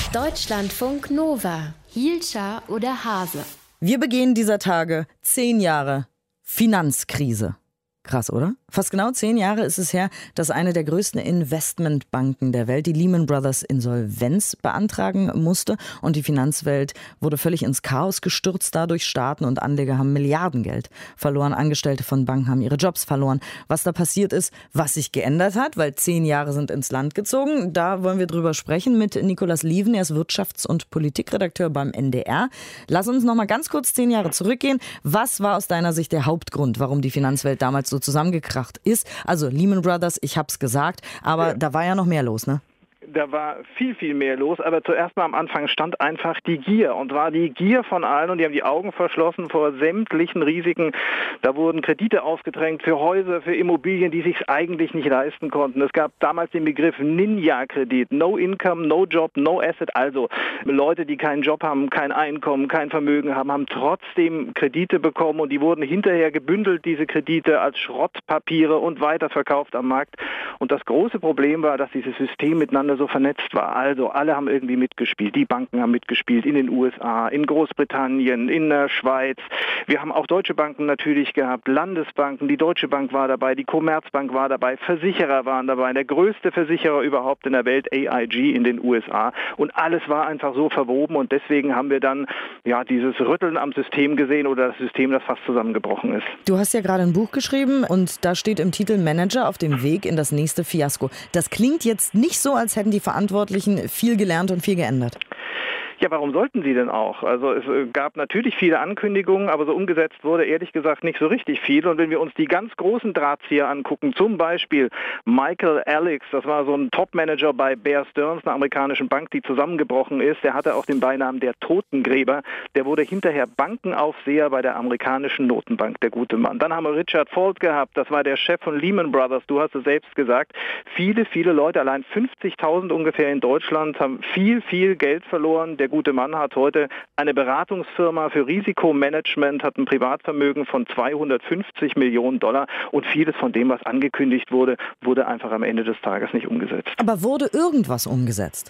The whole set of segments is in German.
Deutschlandfunk Nova. Hielscher oder Hase? Wir begehen dieser Tage 10 Jahre Finanzkrise. Krass, oder? Fast genau 10 Jahre ist es her, dass eine der größten Investmentbanken der Welt, die Lehman Brothers, Insolvenz beantragen musste. Und die Finanzwelt wurde völlig ins Chaos gestürzt. Dadurch Staaten und Anleger haben Milliardengeld verloren. Angestellte von Banken haben ihre Jobs verloren. Was da passiert ist, was sich geändert hat, weil 10 Jahre sind ins Land gezogen. Da wollen wir drüber sprechen mit Nicolas Lieven. Er ist Wirtschafts- und Politikredakteur beim NDR. Lass uns noch mal ganz kurz 10 Jahre zurückgehen. Was war aus deiner Sicht der Hauptgrund, warum die Finanzwelt damals so zusammengekracht ist? Also Lehman Brothers, ich hab's gesagt, aber da war ja noch mehr los, ne? Da war viel, viel mehr los, aber zuerst mal am Anfang stand einfach die Gier und war die Gier von allen und die haben die Augen verschlossen vor sämtlichen Risiken. Da wurden Kredite aufgedrängt für Häuser, für Immobilien, die sich eigentlich nicht leisten konnten. Es gab damals den Begriff Ninja-Kredit, no income, no job, no asset, also Leute, die keinen Job haben, kein Einkommen, kein Vermögen haben, haben trotzdem Kredite bekommen und die wurden hinterher gebündelt, diese Kredite, als Schrottpapiere und weiterverkauft am Markt. Und das große Problem war, dass dieses System miteinander so vernetzt war. Also alle haben irgendwie mitgespielt. Die Banken haben mitgespielt in den USA, in Großbritannien, in der Schweiz. Wir haben auch deutsche Banken natürlich gehabt, Landesbanken. Die Deutsche Bank war dabei, die Commerzbank war dabei, Versicherer waren dabei, der größte Versicherer überhaupt in der Welt, AIG in den USA. Und alles war einfach so verwoben und deswegen haben wir dann dieses Rütteln am System gesehen oder das System, das fast zusammengebrochen ist. Du hast ja gerade ein Buch geschrieben und da steht im Titel Manager auf dem Weg in das nächste Fiasko. Das klingt jetzt nicht so, als hätten die Verantwortlichen viel gelernt und viel geändert. Ja, warum sollten sie denn auch? Also es gab natürlich viele Ankündigungen, aber so umgesetzt wurde ehrlich gesagt nicht so richtig viel. Und wenn wir uns die ganz großen Drahtzieher angucken, zum Beispiel Michael Alex, das war so ein Top-Manager bei Bear Stearns, einer amerikanischen Bank, die zusammengebrochen ist. Der hatte auch den Beinamen der Totengräber. Der wurde hinterher Bankenaufseher bei der amerikanischen Notenbank, der gute Mann. Dann haben wir Richard Ford gehabt, das war der Chef von Lehman Brothers, du hast es selbst gesagt. Viele, viele Leute, allein 50.000 ungefähr in Deutschland, haben viel, viel Geld verloren. Der gute Mann hat heute eine Beratungsfirma für Risikomanagement, hat ein Privatvermögen von 250 Millionen Dollar und vieles von dem, was angekündigt wurde, wurde einfach am Ende des Tages nicht umgesetzt. Aber wurde irgendwas umgesetzt?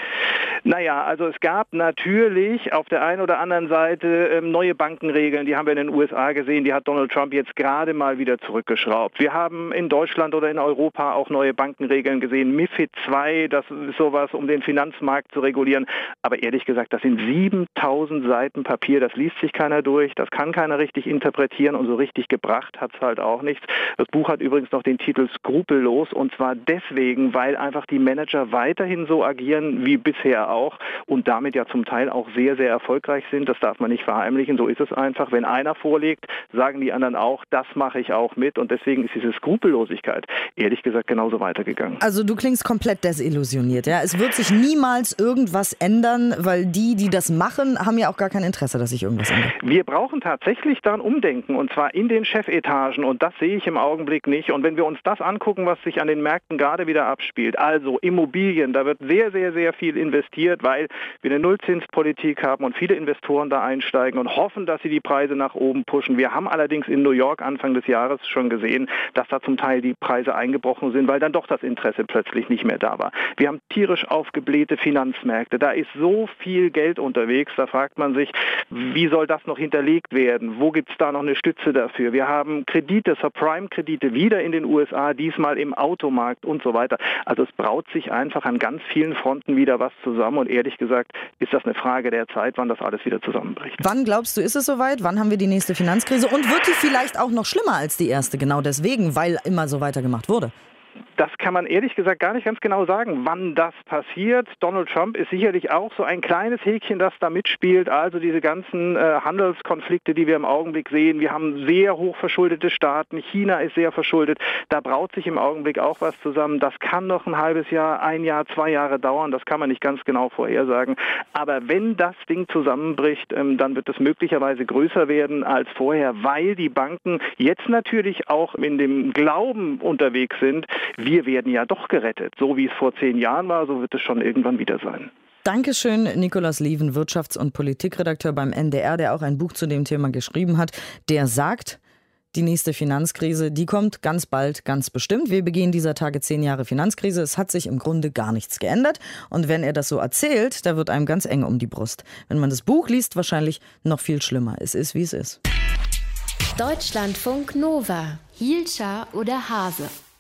Naja, also es gab natürlich auf der einen oder anderen Seite neue Bankenregeln, die haben wir in den USA gesehen, die hat Donald Trump jetzt gerade mal wieder zurückgeschraubt. Wir haben in Deutschland oder in Europa auch neue Bankenregeln gesehen, MiFID II, das ist sowas, um den Finanzmarkt zu regulieren. Aber ehrlich gesagt, das sind 7.000 Seiten Papier, das liest sich keiner durch, das kann keiner richtig interpretieren und so richtig gebracht hat es halt auch nichts. Das Buch hat übrigens noch den Titel Skrupellos und zwar deswegen, weil einfach die Manager weiterhin so agieren wie bisher auch und damit ja zum Teil auch sehr, sehr erfolgreich sind. Das darf man nicht verheimlichen, so ist es einfach. Wenn einer vorlegt, sagen die anderen auch, das mache ich auch mit und deswegen ist diese Skrupellosigkeit ehrlich gesagt genauso weitergegangen. Also du klingst komplett desillusioniert, ja? Es wird sich niemals irgendwas ändern, weil die das machen, haben ja auch gar kein Interesse, dass sich irgendwas ändert. Wir brauchen tatsächlich da ein Umdenken und zwar in den Chefetagen und das sehe ich im Augenblick nicht. Und wenn wir uns das angucken, was sich an den Märkten gerade wieder abspielt, also Immobilien, da wird sehr, sehr, sehr viel investiert, weil wir eine Nullzinspolitik haben und viele Investoren da einsteigen und hoffen, dass sie die Preise nach oben pushen. Wir haben allerdings in New York Anfang des Jahres schon gesehen, dass da zum Teil die Preise eingebrochen sind, weil dann doch das Interesse plötzlich nicht mehr da war. Wir haben tierisch aufgeblähte Finanzmärkte. Da ist so viel Geld unterwegs, da fragt man sich, wie soll das noch hinterlegt werden? Wo gibt es da noch eine Stütze dafür? Wir haben Kredite, Subprime-Kredite wieder in den USA, diesmal im Automarkt und so weiter. Also es braut sich einfach an ganz vielen Fronten wieder was zusammen und ehrlich gesagt ist das eine Frage der Zeit, wann das alles wieder zusammenbricht. Wann glaubst du, ist es soweit? Wann haben wir die nächste Finanzkrise? Und wird die vielleicht auch noch schlimmer als die erste? Genau deswegen, weil immer so weitergemacht wurde. Das kann man ehrlich gesagt gar nicht ganz genau sagen, wann das passiert. Donald Trump ist sicherlich auch so ein kleines Häkchen, das da mitspielt. Also diese ganzen Handelskonflikte, die wir im Augenblick sehen. Wir haben sehr hoch verschuldete Staaten. China ist sehr verschuldet. Da braut sich im Augenblick auch was zusammen. Das kann noch ein halbes Jahr, 1 Jahr, 2 Jahre dauern. Das kann man nicht ganz genau vorhersagen. Aber wenn das Ding zusammenbricht, dann wird es möglicherweise größer werden als vorher, weil die Banken jetzt natürlich auch in dem Glauben unterwegs sind, wir werden ja doch gerettet. So wie es vor 10 Jahren war, so wird es schon irgendwann wieder sein. Dankeschön, Nicolas Lieven, Wirtschafts- und Politikredakteur beim NDR, der auch ein Buch zu dem Thema geschrieben hat. Der sagt, die nächste Finanzkrise, die kommt ganz bald, ganz bestimmt. Wir begehen dieser Tage 10 Jahre Finanzkrise. Es hat sich im Grunde gar nichts geändert. Und wenn er das so erzählt, da wird einem ganz eng um die Brust. Wenn man das Buch liest, wahrscheinlich noch viel schlimmer. Es ist, wie es ist. Deutschlandfunk Nova. Hielscher oder Hase?